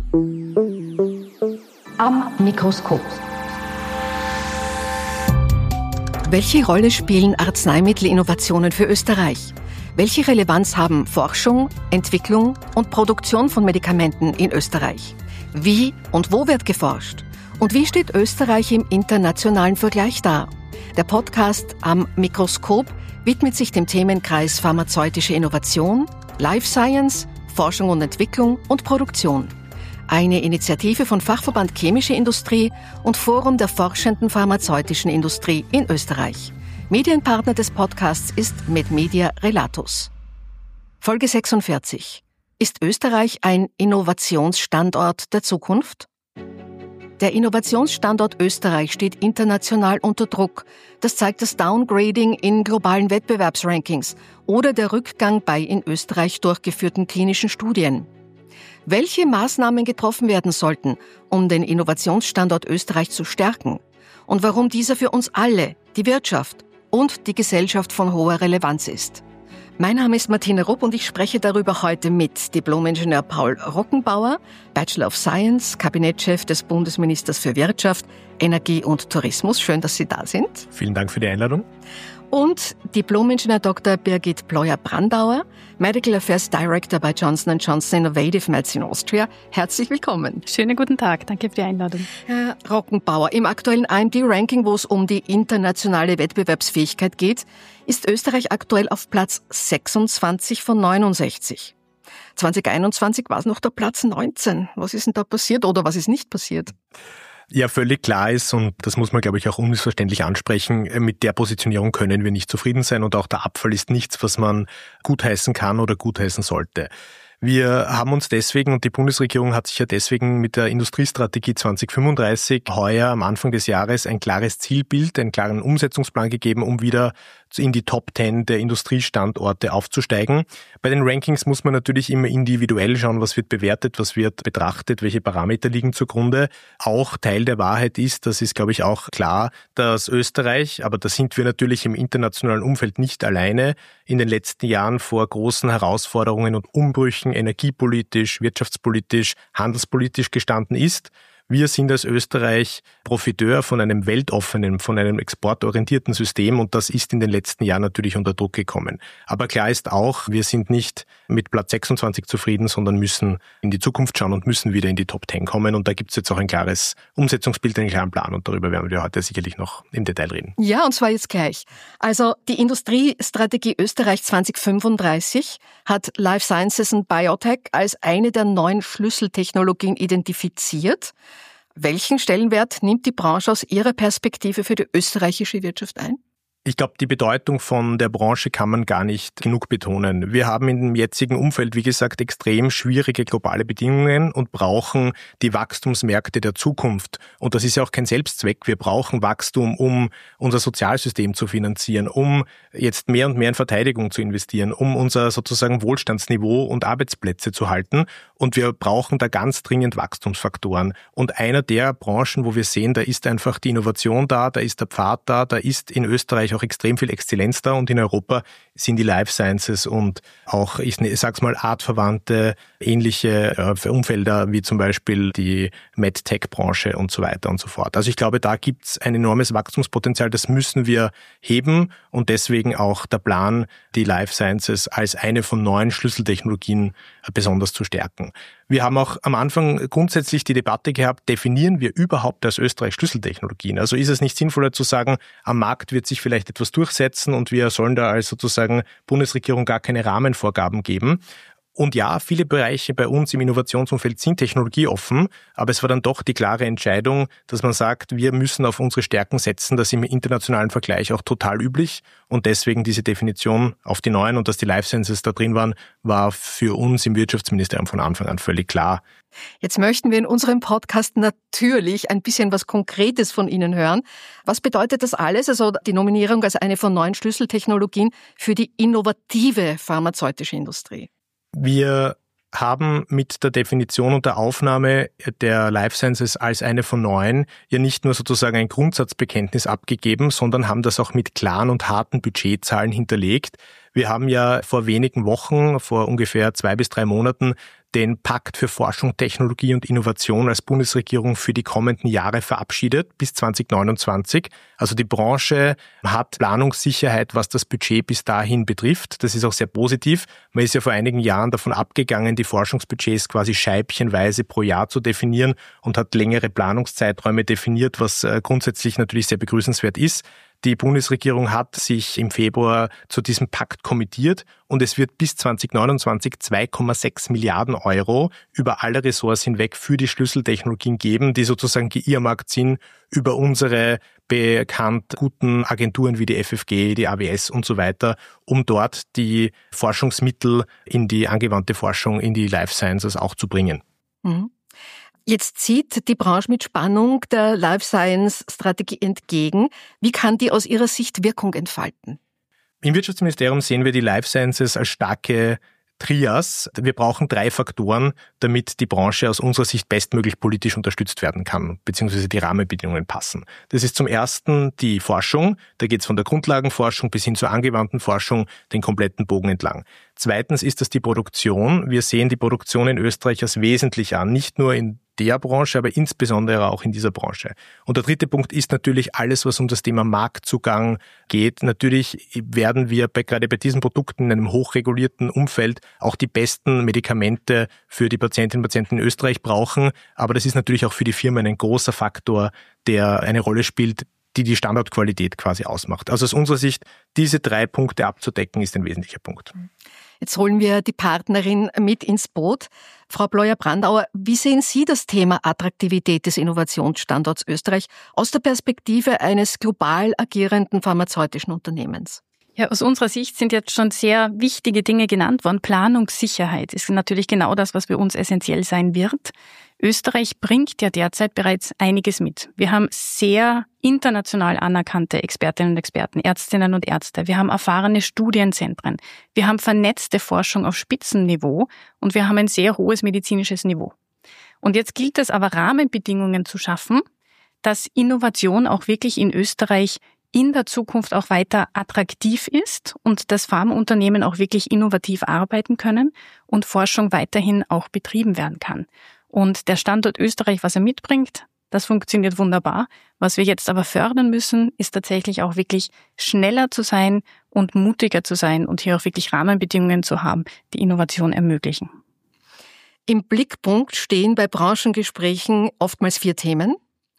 Am Mikroskop. Welche Rolle spielen Arzneimittelinnovationen für Österreich? Welche Relevanz haben Forschung, Entwicklung und Produktion von Medikamenten in Österreich? Wie und wo wird geforscht? Und wie steht Österreich im internationalen Vergleich da? Der Podcast Am Mikroskop widmet sich dem Themenkreis pharmazeutische Innovation, Life Science, Forschung und Entwicklung und Produktion. Eine Initiative von Fachverband Chemische Industrie und Forum der forschenden pharmazeutischen Industrie in Österreich. Medienpartner des Podcasts ist Medmedia Relatus. Folge 46. Ist Österreich ein Innovationsstandort der Zukunft? Der Innovationsstandort Österreich steht international unter Druck. Das zeigt das Downgrading in globalen Wettbewerbsrankings oder der Rückgang bei in Österreich durchgeführten klinischen Studien. Welche Maßnahmen getroffen werden sollten, um den Innovationsstandort Österreich zu stärken? Und warum dieser für uns alle, die Wirtschaft und die Gesellschaft von hoher Relevanz ist? Mein Name ist Martina Rupp und ich spreche darüber heute mit Diplom-Ingenieur Paul Rockenbauer, Bachelor of Science, Kabinettschef des Bundesministers für Wirtschaft, Energie und Tourismus. Schön, dass Sie da sind. Vielen Dank für die Einladung. Und Diplom-Ingenieur Dr. Birgit Pleuer-Brandauer, Medical Affairs Director bei Johnson & Johnson Innovative Medicine Austria. Herzlich willkommen. Schönen guten Tag, danke für die Einladung. Herr Rockenbauer, im aktuellen IMD-Ranking, wo es um die internationale Wettbewerbsfähigkeit geht, ist Österreich aktuell auf Platz 26 von 69. 2021 war es noch der Platz 19. Was ist denn da passiert oder was ist nicht passiert? Ja, völlig klar ist, und das muss man, glaube ich, auch unmissverständlich ansprechen, mit der Positionierung können wir nicht zufrieden sein und auch der Abfall ist nichts, was man gutheißen kann oder gutheißen sollte. Wir haben uns deswegen, und die Bundesregierung hat sich ja deswegen mit der Industriestrategie 2035 heuer am Anfang des Jahres ein klares Zielbild, einen klaren Umsetzungsplan gegeben, um wieder in die Top 10 der Industriestandorte aufzusteigen. Bei den Rankings muss man natürlich immer individuell schauen, was wird bewertet, was wird betrachtet, welche Parameter liegen zugrunde. Auch Teil der Wahrheit ist, das ist, glaube ich, auch klar, dass Österreich, aber da sind wir natürlich im internationalen Umfeld nicht alleine, in den letzten Jahren vor großen Herausforderungen und Umbrüchen energiepolitisch, wirtschaftspolitisch, handelspolitisch gestanden ist. Wir sind als Österreich Profiteur von einem weltoffenen, von einem exportorientierten System und das ist in den letzten Jahren natürlich unter Druck gekommen. Aber klar ist auch, wir sind nicht mit Platz 26 zufrieden, sondern müssen in die Zukunft schauen und müssen wieder in die Top 10 kommen. Und da gibt es jetzt auch ein klares Umsetzungsbild, einen klaren Plan und darüber werden wir heute sicherlich noch im Detail reden. Ja, und zwar jetzt gleich. Also die Industriestrategie Österreich 2035 hat Life Sciences und Biotech als eine der 9 Schlüsseltechnologien identifiziert. Welchen Stellenwert nimmt die Branche aus Ihrer Perspektive für die österreichische Wirtschaft ein? Ich glaube, die Bedeutung von der Branche kann man gar nicht genug betonen. Wir haben in dem jetzigen Umfeld, wie gesagt, extrem schwierige globale Bedingungen und brauchen die Wachstumsmärkte der Zukunft. Und das ist ja auch kein Selbstzweck. Wir brauchen Wachstum, um unser Sozialsystem zu finanzieren, um jetzt mehr und mehr in Verteidigung zu investieren, um unser sozusagen Wohlstandsniveau und Arbeitsplätze zu halten. Und wir brauchen da ganz dringend Wachstumsfaktoren. Und einer der Branchen, wo wir sehen, da ist einfach die Innovation da ist der Pfad da ist in Österreich auch extrem viel Exzellenz da und in Europa sind die Life Sciences und auch, ich sag's mal, artverwandte, ähnliche Umfelder wie zum Beispiel die MedTech-Branche und so weiter und so fort. Also ich glaube, da gibt's ein enormes Wachstumspotenzial, das müssen wir heben und deswegen auch der Plan, die Life Sciences als eine von 9 Schlüsseltechnologien besonders zu stärken. Wir haben auch am Anfang grundsätzlich die Debatte gehabt, definieren wir überhaupt als Österreich Schlüsseltechnologien? Also ist es nicht sinnvoller zu sagen, am Markt wird sich vielleicht etwas durchsetzen und wir sollen da als sozusagen Bundesregierung gar keine Rahmenvorgaben geben? Und ja, viele Bereiche bei uns im Innovationsumfeld sind technologieoffen, aber es war dann doch die klare Entscheidung, dass man sagt, wir müssen auf unsere Stärken setzen. Das ist im internationalen Vergleich auch total üblich und deswegen diese Definition auf die 9 und dass die Life Sciences da drin waren, war für uns im Wirtschaftsministerium von Anfang an völlig klar. Jetzt möchten wir in unserem Podcast natürlich ein bisschen was Konkretes von Ihnen hören. Was bedeutet das alles, also die Nominierung als eine von 9 Schlüsseltechnologien für die innovative pharmazeutische Industrie? Wir haben mit der Definition und der Aufnahme der Life Sciences als eine von 9 ja nicht nur sozusagen ein Grundsatzbekenntnis abgegeben, sondern haben das auch mit klaren und harten Budgetzahlen hinterlegt. Wir haben ja vor wenigen Wochen, vor ungefähr 2 bis 3 Monaten, den Pakt für Forschung, Technologie und Innovation als Bundesregierung für die kommenden Jahre verabschiedet, bis 2029. Also die Branche hat Planungssicherheit, was das Budget bis dahin betrifft. Das ist auch sehr positiv. Man ist ja vor einigen Jahren davon abgegangen, die Forschungsbudgets quasi scheibchenweise pro Jahr zu definieren und hat längere Planungszeiträume definiert, was grundsätzlich natürlich sehr begrüßenswert ist. Die Bundesregierung hat sich im Februar zu diesem Pakt kommittiert und es wird bis 2029 2,6 Milliarden Euro über alle Ressorts hinweg für die Schlüsseltechnologien geben, die sozusagen geearmarkt sind über unsere bekannt guten Agenturen wie die FFG, die AWS und so weiter, um dort die Forschungsmittel in die angewandte Forschung, in die Life Sciences auch zu bringen. Mhm. Jetzt zieht die Branche mit Spannung der Life Science Strategie entgegen. Wie kann die aus Ihrer Sicht Wirkung entfalten? Im Wirtschaftsministerium sehen wir die Life Sciences als starke Trias. Wir brauchen 3 Faktoren, damit die Branche aus unserer Sicht bestmöglich politisch unterstützt werden kann, beziehungsweise die Rahmenbedingungen passen. Das ist zum ersten die Forschung. Da geht es von der Grundlagenforschung bis hin zur angewandten Forschung den kompletten Bogen entlang. Zweitens ist das die Produktion. Wir sehen die Produktion in Österreich als wesentlich an, nicht nur in der Branche, aber insbesondere auch in dieser Branche. Und der dritte Punkt ist natürlich alles, was um das Thema Marktzugang geht. Natürlich werden wir gerade bei diesen Produkten in einem hochregulierten Umfeld auch die besten Medikamente für die Patientinnen und Patienten in Österreich brauchen. Aber das ist natürlich auch für die Firmen ein großer Faktor, der eine Rolle spielt, die Standardqualität quasi ausmacht. Also aus unserer Sicht, diese 3 Punkte abzudecken, ist ein wesentlicher Punkt. Jetzt holen wir die Partnerin mit ins Boot. Frau Bleuer-Brandauer, wie sehen Sie das Thema Attraktivität des Innovationsstandorts Österreich aus der Perspektive eines global agierenden pharmazeutischen Unternehmens? Ja, aus unserer Sicht sind jetzt schon sehr wichtige Dinge genannt worden. Planungssicherheit ist natürlich genau das, was für uns essentiell sein wird. Österreich bringt ja derzeit bereits einiges mit. Wir haben sehr international anerkannte Expertinnen und Experten, Ärztinnen und Ärzte. Wir haben erfahrene Studienzentren. Wir haben vernetzte Forschung auf Spitzenniveau und wir haben ein sehr hohes medizinisches Niveau. Und jetzt gilt es aber, Rahmenbedingungen zu schaffen, dass Innovation auch wirklich in Österreich in der Zukunft auch weiter attraktiv ist und dass Pharmaunternehmen auch wirklich innovativ arbeiten können und Forschung weiterhin auch betrieben werden kann. Und der Standort Österreich, was er mitbringt, das funktioniert wunderbar. Was wir jetzt aber fördern müssen, ist tatsächlich auch wirklich schneller zu sein und mutiger zu sein und hier auch wirklich Rahmenbedingungen zu haben, die Innovation ermöglichen. Im Blickpunkt stehen bei Branchengesprächen oftmals 4 Themen.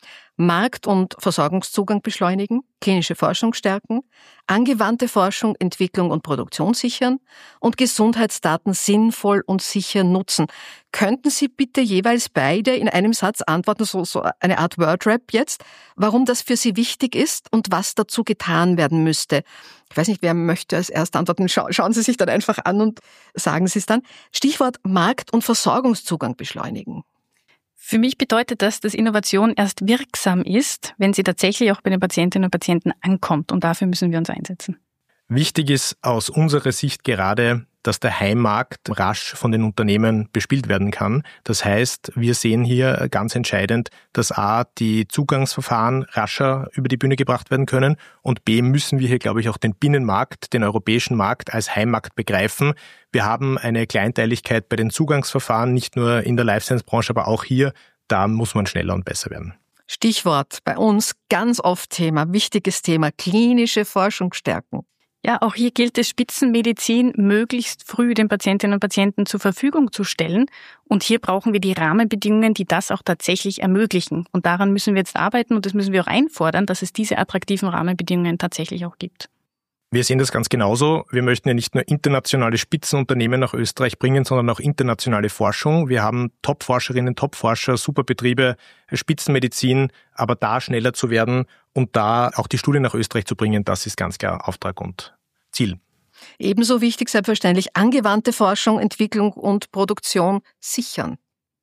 Markt- und Versorgungszugang beschleunigen, klinische Forschung stärken, angewandte Forschung, Entwicklung und Produktion sichern und Gesundheitsdaten sinnvoll und sicher nutzen. Könnten Sie bitte jeweils beide in einem Satz antworten, so eine Art Wordrap jetzt, warum das für Sie wichtig ist und was dazu getan werden müsste? Ich weiß nicht, wer möchte als erst antworten. Schauen Sie sich dann einfach an und sagen Sie es dann. Stichwort Markt- und Versorgungszugang beschleunigen. Für mich bedeutet das, dass Innovation erst wirksam ist, wenn sie tatsächlich auch bei den Patientinnen und Patienten ankommt. Und dafür müssen wir uns einsetzen. Wichtig ist aus unserer Sicht gerade, dass der Heimmarkt rasch von den Unternehmen bespielt werden kann. Das heißt, wir sehen hier ganz entscheidend, dass A, die Zugangsverfahren rascher über die Bühne gebracht werden können und B, müssen wir hier, glaube ich, auch den Binnenmarkt, den europäischen Markt als Heimmarkt begreifen. Wir haben eine Kleinteiligkeit bei den Zugangsverfahren, nicht nur in der Life-Science-Branche, aber auch hier, da muss man schneller und besser werden. Stichwort bei uns ganz oft Thema, wichtiges Thema, klinische Forschung stärken. Ja, auch hier gilt es, Spitzenmedizin möglichst früh den Patientinnen und Patienten zur Verfügung zu stellen. Und hier brauchen wir die Rahmenbedingungen, die das auch tatsächlich ermöglichen. Und daran müssen wir jetzt arbeiten und das müssen wir auch einfordern, dass es diese attraktiven Rahmenbedingungen tatsächlich auch gibt. Wir sehen das ganz genauso. Wir möchten ja nicht nur internationale Spitzenunternehmen nach Österreich bringen, sondern auch internationale Forschung. Wir haben Top-Forscherinnen, Top-Forscher, Superbetriebe, Spitzenmedizin, aber da schneller zu werden und da auch die Studien nach Österreich zu bringen, das ist ganz klar Auftrag und Ziel. Ebenso wichtig selbstverständlich angewandte Forschung, Entwicklung und Produktion sichern.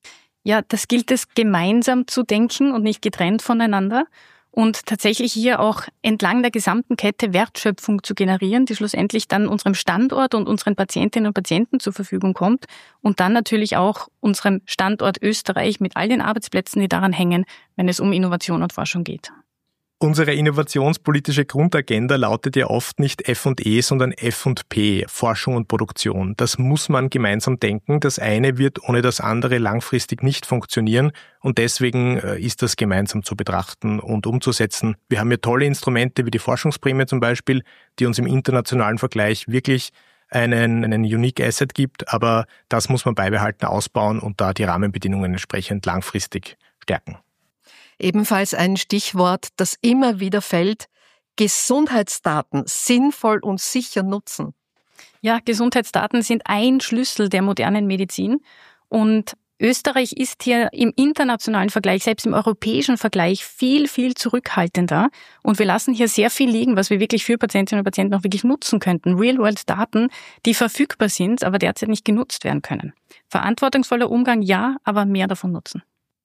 Ja, das gilt es gemeinsam zu denken und nicht getrennt voneinander. Und tatsächlich hier auch entlang der gesamten Kette Wertschöpfung zu generieren, die schlussendlich dann unserem Standort und unseren Patientinnen und Patienten zur Verfügung kommt und dann natürlich auch unserem Standort Österreich mit all den Arbeitsplätzen, die daran hängen, wenn es um Innovation und Forschung geht. Unsere innovationspolitische Grundagenda lautet ja oft nicht F&E, sondern F&P, Forschung und Produktion. Das muss man gemeinsam denken. Das eine wird ohne das andere langfristig nicht funktionieren und deswegen ist das gemeinsam zu betrachten und umzusetzen. Wir haben ja tolle Instrumente wie die Forschungsprämie zum Beispiel, die uns im internationalen Vergleich wirklich einen Unique Asset gibt, aber das muss man beibehalten, ausbauen und da die Rahmenbedingungen entsprechend langfristig stärken. Ebenfalls ein Stichwort, das immer wieder fällt: Gesundheitsdaten sinnvoll und sicher nutzen. Ja, Gesundheitsdaten sind ein Schlüssel der modernen Medizin und Österreich ist hier im internationalen Vergleich, selbst im europäischen Vergleich, viel, viel zurückhaltender. Und wir lassen hier sehr viel liegen, was wir wirklich für Patientinnen und Patienten auch wirklich nutzen könnten. Real-World-Daten, die verfügbar sind, aber derzeit nicht genutzt werden können. Verantwortungsvoller Umgang, ja, aber mehr davon nutzen.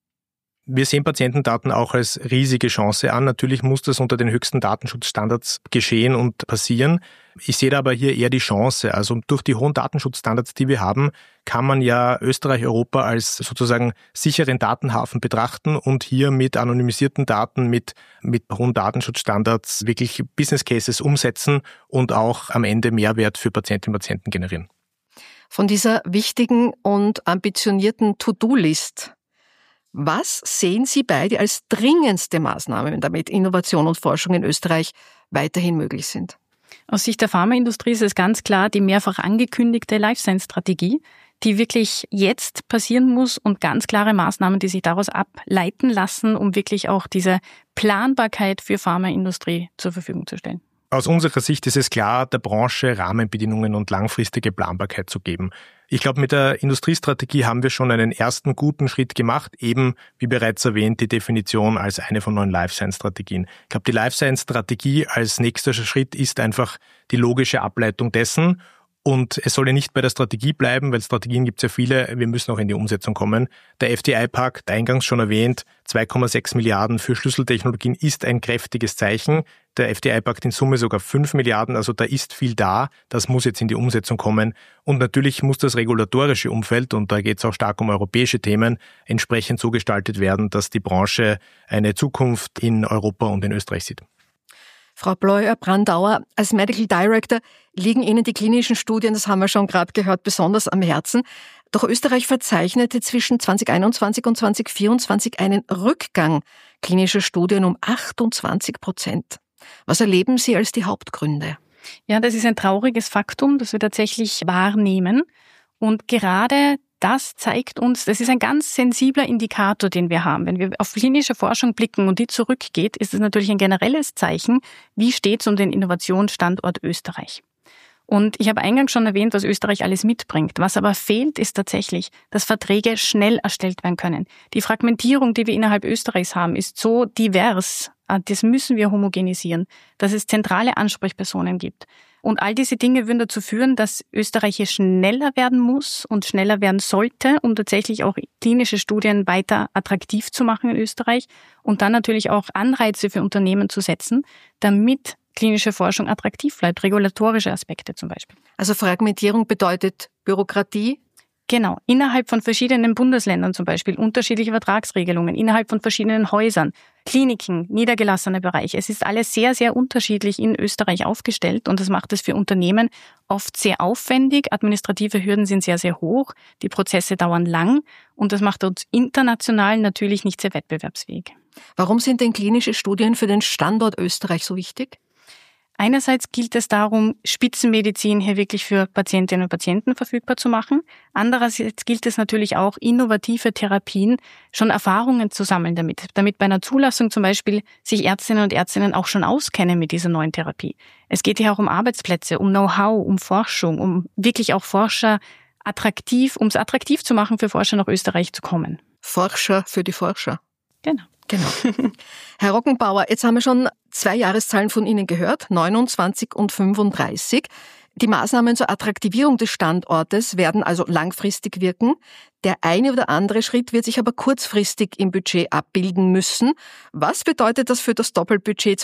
Wir sehen Patientendaten auch als riesige Chance an. Natürlich muss das unter den höchsten Datenschutzstandards geschehen und passieren. Ich sehe da aber hier eher die Chance. Also durch die hohen Datenschutzstandards, die wir haben, kann man ja Österreich, Europa als sozusagen sicheren Datenhafen betrachten und hier mit anonymisierten Daten, mit hohen Datenschutzstandards wirklich Business Cases umsetzen und auch am Ende Mehrwert für Patientinnen und Patienten generieren. Von dieser wichtigen und ambitionierten To-Do-List, was sehen Sie beide als dringendste Maßnahmen, damit Innovation und Forschung in Österreich weiterhin möglich sind? Aus Sicht der Pharmaindustrie ist es ganz klar die mehrfach angekündigte Life-Science-Strategie, die wirklich jetzt passieren muss und ganz klare Maßnahmen, die sich daraus ableiten lassen, um wirklich auch diese Planbarkeit für Pharmaindustrie zur Verfügung zu stellen. Aus unserer Sicht ist es klar, der Branche Rahmenbedingungen und langfristige Planbarkeit zu geben. Ich glaube, mit der Industriestrategie haben wir schon einen ersten guten Schritt gemacht, eben, wie bereits erwähnt, die Definition als eine von 9 Life-Science-Strategien. Ich glaube, die Life-Science-Strategie als nächster Schritt ist einfach die logische Ableitung dessen. Und es soll ja nicht bei der Strategie bleiben, weil Strategien gibt es ja viele, wir müssen auch in die Umsetzung kommen. Der FDI-Pakt, eingangs schon erwähnt, 2,6 Milliarden für Schlüsseltechnologien ist ein kräftiges Zeichen. Der FDI-Pakt in Summe sogar 5 Milliarden, also da ist viel da, das muss jetzt in die Umsetzung kommen. Und natürlich muss das regulatorische Umfeld, und da geht es auch stark um europäische Themen, entsprechend so gestaltet werden, dass die Branche eine Zukunft in Europa und in Österreich sieht. Frau Bleuer-Brandauer, als Medical Director liegen Ihnen die klinischen Studien, das haben wir schon gerade gehört, besonders am Herzen. Doch Österreich verzeichnete zwischen 2021 und 2024 einen Rückgang klinischer Studien um 28%. Was erleben Sie als die Hauptgründe? Ja, das ist ein trauriges Faktum, das wir tatsächlich wahrnehmen. Und gerade das zeigt uns, das ist ein ganz sensibler Indikator, den wir haben. Wenn wir auf klinische Forschung blicken und die zurückgeht, ist es natürlich ein generelles Zeichen, wie steht es um den Innovationsstandort Österreich. Und ich habe eingangs schon erwähnt, was Österreich alles mitbringt. Was aber fehlt, ist tatsächlich, dass Verträge schnell erstellt werden können. Die Fragmentierung, die wir innerhalb Österreichs haben, ist so divers. Das müssen wir homogenisieren, dass es zentrale Ansprechpersonen gibt. Und all diese Dinge würden dazu führen, dass Österreich hier schneller werden muss und schneller werden sollte, um tatsächlich auch klinische Studien weiter attraktiv zu machen in Österreich und dann natürlich auch Anreize für Unternehmen zu setzen, damit klinische Forschung attraktiv bleibt, regulatorische Aspekte zum Beispiel. Also Fragmentierung bedeutet Bürokratie? Genau, innerhalb von verschiedenen Bundesländern zum Beispiel, unterschiedliche Vertragsregelungen, innerhalb von verschiedenen Häusern, Kliniken, niedergelassene Bereiche. Es ist alles sehr, sehr unterschiedlich in Österreich aufgestellt und das macht es für Unternehmen oft sehr aufwendig. Administrative Hürden sind sehr, sehr hoch, die Prozesse dauern lang und das macht uns international natürlich nicht sehr wettbewerbsfähig. Warum sind denn klinische Studien für den Standort Österreich so wichtig? Einerseits gilt es darum, Spitzenmedizin hier wirklich für Patientinnen und Patienten verfügbar zu machen. Andererseits gilt es natürlich auch, innovative Therapien, schon Erfahrungen zu sammeln damit bei einer Zulassung zum Beispiel sich Ärztinnen und Ärzte auch schon auskennen mit dieser neuen Therapie. Es geht hier auch um Arbeitsplätze, um Know-how, um Forschung, um wirklich auch Forscher um es attraktiv zu machen, für Forscher nach Österreich zu kommen. Forscher für die Forscher. Genau. Herr Roggenbauer, jetzt haben wir schon 2 Jahreszahlen von Ihnen gehört, 29 und 35. Die Maßnahmen zur Attraktivierung des Standortes werden also langfristig wirken. Der eine oder andere Schritt wird sich aber kurzfristig im Budget abbilden müssen. Was bedeutet das für das Doppelbudget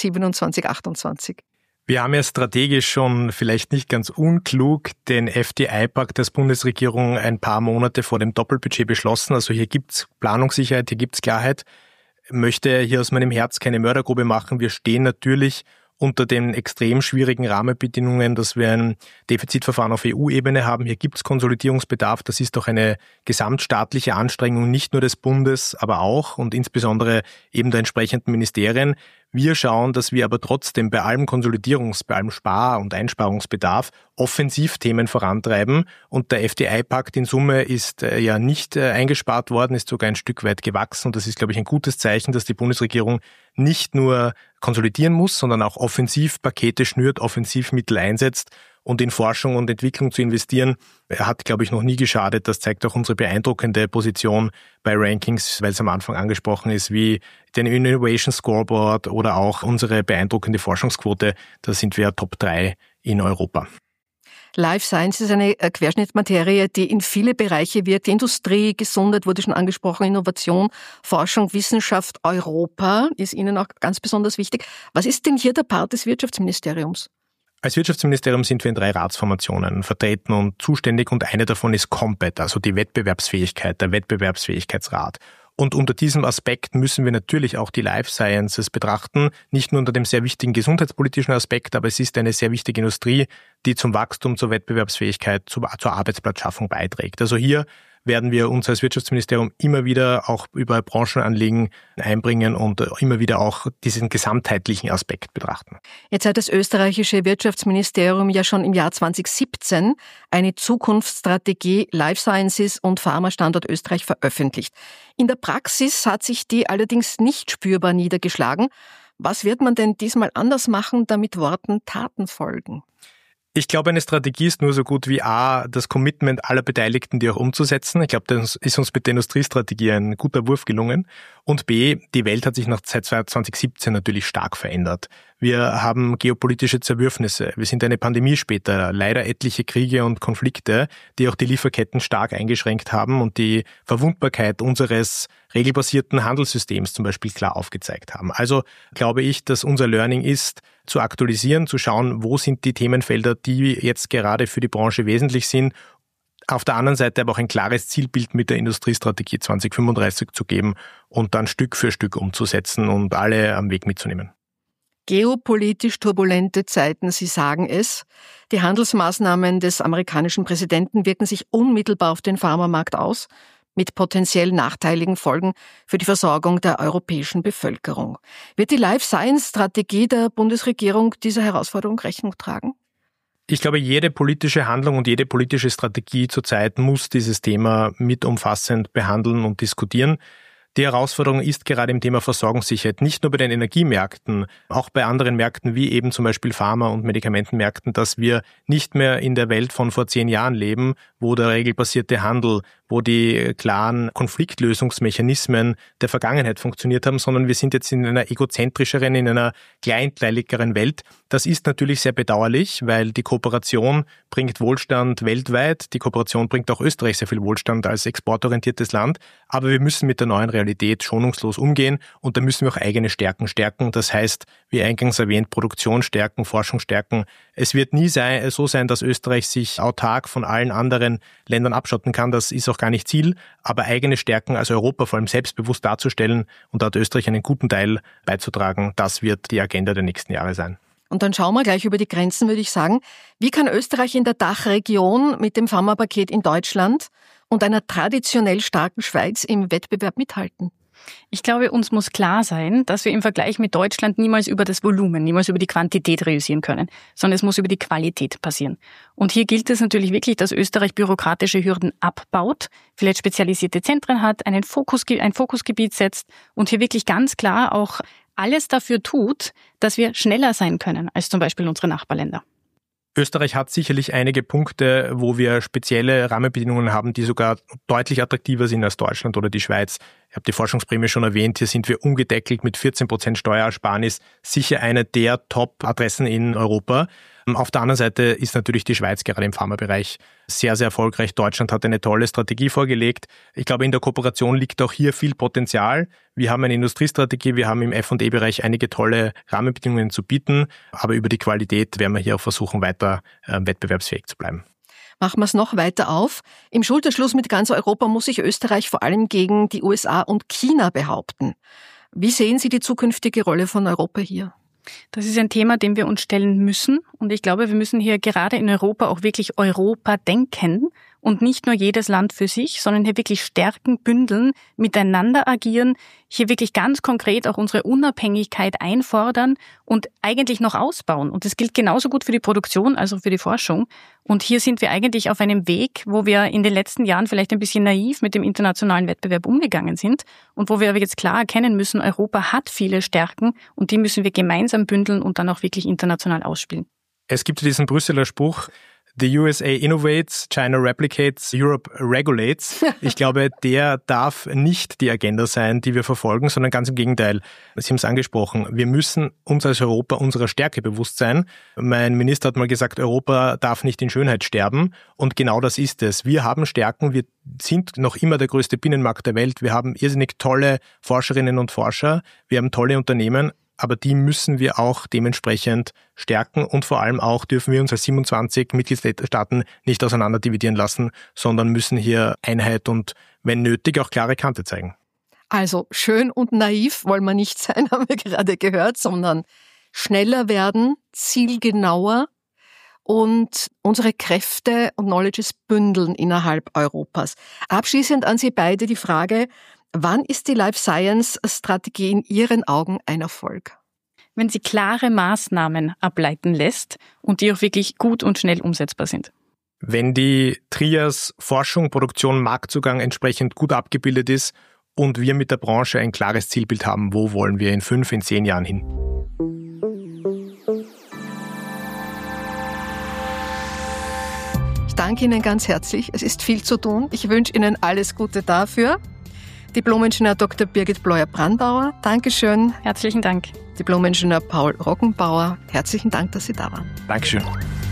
2027/28? Wir haben ja strategisch schon, vielleicht nicht ganz unklug, den FDI-Pakt der Bundesregierung ein paar Monate vor dem Doppelbudget beschlossen. Also hier gibt's Planungssicherheit, hier gibt's Klarheit. möchte hier aus meinem Herz keine Mördergrube machen. Wir stehen natürlich unter den extrem schwierigen Rahmenbedingungen, dass wir ein Defizitverfahren auf EU-Ebene haben. Hier gibt es Konsolidierungsbedarf. Das ist doch eine gesamtstaatliche Anstrengung, nicht nur des Bundes, aber auch und insbesondere eben der entsprechenden Ministerien. Wir schauen, dass wir aber trotzdem bei allem bei allem Spar- und Einsparungsbedarf offensiv Themen vorantreiben. Und der FDI-Pakt in Summe ist ja nicht eingespart worden, ist sogar ein Stück weit gewachsen. Und das ist, glaube ich, ein gutes Zeichen, dass die Bundesregierung nicht nur konsolidieren muss, sondern auch Offensivpakete schnürt, Offensivmittel einsetzt. Und in Forschung und Entwicklung zu investieren, hat, glaube ich, noch nie geschadet. Das zeigt auch unsere beeindruckende Position bei Rankings, weil es am Anfang angesprochen ist, wie den Innovation Scoreboard oder auch unsere beeindruckende Forschungsquote. Da sind wir Top 3 in Europa. Life Science ist eine Querschnittsmaterie, die in viele Bereiche wirkt. Industrie, Gesundheit wurde schon angesprochen, Innovation, Forschung, Wissenschaft, Europa ist Ihnen auch ganz besonders wichtig. Was ist denn hier der Part des Wirtschaftsministeriums? Als Wirtschaftsministerium sind wir in 3 Ratsformationen vertreten und zuständig und eine davon ist COMPET, also die Wettbewerbsfähigkeit, der Wettbewerbsfähigkeitsrat. Und unter diesem Aspekt müssen wir natürlich auch die Life Sciences betrachten, nicht nur unter dem sehr wichtigen gesundheitspolitischen Aspekt, aber es ist eine sehr wichtige Industrie, die zum Wachstum, zur Wettbewerbsfähigkeit, zur Arbeitsplatzschaffung beiträgt. Also hier werden wir uns als Wirtschaftsministerium immer wieder auch über Branchenanliegen einbringen und immer wieder auch diesen gesamtheitlichen Aspekt betrachten. Jetzt hat das österreichische Wirtschaftsministerium ja schon im Jahr 2017 eine Zukunftsstrategie Life Sciences und Pharmastandort Österreich veröffentlicht. In der Praxis hat sich die allerdings nicht spürbar niedergeschlagen. Was wird man denn diesmal anders machen, damit Worten Taten folgen? Ich glaube, eine Strategie ist nur so gut wie A, das Commitment aller Beteiligten, die auch umzusetzen. Ich glaube, das ist uns mit der Industriestrategie ein guter Wurf gelungen. Und B, die Welt hat sich seit 2017 natürlich stark verändert. Wir haben geopolitische Zerwürfnisse. Wir sind eine Pandemie später, leider etliche Kriege und Konflikte, die auch die Lieferketten stark eingeschränkt haben und die Verwundbarkeit unseres regelbasierten Handelssystems zum Beispiel klar aufgezeigt haben. Also glaube ich, dass unser Learning ist, zu aktualisieren, zu schauen, wo sind die Themenfelder, die jetzt gerade für die Branche wesentlich sind. Auf der anderen Seite aber auch ein klares Zielbild mit der Industriestrategie 2035 zu geben und dann Stück für Stück umzusetzen und alle am Weg mitzunehmen. Geopolitisch turbulente Zeiten, Sie sagen es. Die Handelsmaßnahmen des amerikanischen Präsidenten wirken sich unmittelbar auf den Pharmamarkt aus, mit potenziell nachteiligen Folgen für die Versorgung der europäischen Bevölkerung. Wird die Life-Science-Strategie der Bundesregierung dieser Herausforderung Rechnung tragen? Ich glaube, jede politische Handlung und jede politische Strategie zurzeit muss dieses Thema mit umfassend behandeln und diskutieren. Die Herausforderung ist gerade im Thema Versorgungssicherheit, nicht nur bei den Energiemärkten, auch bei anderen Märkten wie eben zum Beispiel Pharma- und Medikamentenmärkten, dass wir nicht mehr in der Welt von vor 10 Jahren leben, wo der regelbasierte Handel, wo die klaren Konfliktlösungsmechanismen der Vergangenheit funktioniert haben, sondern wir sind jetzt in einer egozentrischeren, in einer kleinteiligeren Welt. Das ist natürlich sehr bedauerlich, weil die Kooperation bringt Wohlstand weltweit. Die Kooperation bringt auch Österreich sehr viel Wohlstand als exportorientiertes Land. Aber wir müssen mit der neuen Realität schonungslos umgehen und da müssen wir auch eigene Stärken stärken. Das heißt, wie eingangs erwähnt, Produktion stärken, Forschung stärken. Es wird nie so sein, dass Österreich sich autark von allen anderen Ländern abschotten kann. Das ist auch gar nicht Ziel. Aber eigene Stärken als Europa vor allem selbstbewusst darzustellen und da hat Österreich einen guten Teil beizutragen, das wird die Agenda der nächsten Jahre sein. Und dann schauen wir gleich über die Grenzen, würde ich sagen. Wie kann Österreich in der Dachregion mit dem Pharmapaket in Deutschland und einer traditionell starken Schweiz im Wettbewerb mithalten? Ich glaube, uns muss klar sein, dass wir im Vergleich mit Deutschland niemals über das Volumen, niemals über die Quantität realisieren können, sondern es muss über die Qualität passieren. Und hier gilt es natürlich wirklich, dass Österreich bürokratische Hürden abbaut, vielleicht spezialisierte Zentren hat, ein Fokusgebiet setzt und hier wirklich ganz klar auch alles dafür tut, dass wir schneller sein können als zum Beispiel unsere Nachbarländer. Österreich hat sicherlich einige Punkte, wo wir spezielle Rahmenbedingungen haben, die sogar deutlich attraktiver sind als Deutschland oder die Schweiz. Ich habe die Forschungsprämie schon erwähnt, hier sind wir ungedeckelt mit 14% Steuerersparnis, sicher eine der Top-Adressen in Europa. Auf der anderen Seite ist natürlich die Schweiz gerade im Pharmabereich sehr, sehr erfolgreich. Deutschland hat eine tolle Strategie vorgelegt. Ich glaube, in der Kooperation liegt auch hier viel Potenzial. Wir haben eine Industriestrategie, wir haben im F&E-Bereich einige tolle Rahmenbedingungen zu bieten, aber über die Qualität werden wir hier auch versuchen, weiter wettbewerbsfähig zu bleiben. Machen wir es noch weiter auf. Im Schulterschluss mit ganz Europa muss sich Österreich vor allem gegen die USA und China behaupten. Wie sehen Sie die zukünftige Rolle von Europa hier? Das ist ein Thema, dem wir uns stellen müssen. Und ich glaube, wir müssen hier gerade in Europa auch wirklich Europa denken und nicht nur jedes Land für sich, sondern hier wirklich stärken, bündeln, miteinander agieren, hier wirklich ganz konkret auch unsere Unabhängigkeit einfordern und eigentlich noch ausbauen. Und das gilt genauso gut für die Produktion als auch für die Forschung. Und hier sind wir eigentlich auf einem Weg, wo wir in den letzten Jahren vielleicht ein bisschen naiv mit dem internationalen Wettbewerb umgegangen sind und wo wir aber jetzt klar erkennen müssen, Europa hat viele Stärken und die müssen wir gemeinsam bündeln und dann auch wirklich international ausspielen. Es gibt diesen Brüsseler Spruch, The USA innovates, China replicates, Europe regulates. Ich glaube, der darf nicht die Agenda sein, die wir verfolgen, sondern ganz im Gegenteil. Sie haben es angesprochen. Wir müssen uns als Europa unserer Stärke bewusst sein. Mein Minister hat mal gesagt, Europa darf nicht in Schönheit sterben. Und genau das ist es. Wir haben Stärken. Wir sind noch immer der größte Binnenmarkt der Welt. Wir haben irrsinnig tolle Forscherinnen und Forscher. Wir haben tolle Unternehmen. Aber die müssen wir auch dementsprechend stärken und vor allem auch dürfen wir uns als 27 Mitgliedstaaten nicht auseinander dividieren lassen, sondern müssen hier Einheit und, wenn nötig, auch klare Kante zeigen. Also schön und naiv wollen wir nicht sein, haben wir gerade gehört, sondern schneller werden, zielgenauer und unsere Kräfte und Knowledges bündeln innerhalb Europas. Abschließend an Sie beide die Frage, wann ist die Life Science Strategie in Ihren Augen ein Erfolg? Wenn sie klare Maßnahmen ableiten lässt und die auch wirklich gut und schnell umsetzbar sind. Wenn die Trias Forschung, Produktion, Marktzugang entsprechend gut abgebildet ist und wir mit der Branche ein klares Zielbild haben, wo wollen wir in 5, in 10 Jahren hin? Ich danke Ihnen ganz herzlich. Es ist viel zu tun. Ich wünsche Ihnen alles Gute dafür. Diplom-Ingenieur Dr. Birgit Bleuer-Brandauer, Dankeschön. Herzlichen Dank. Diplom-Ingenieur Paul Roggenbauer, herzlichen Dank, dass Sie da waren. Dankeschön.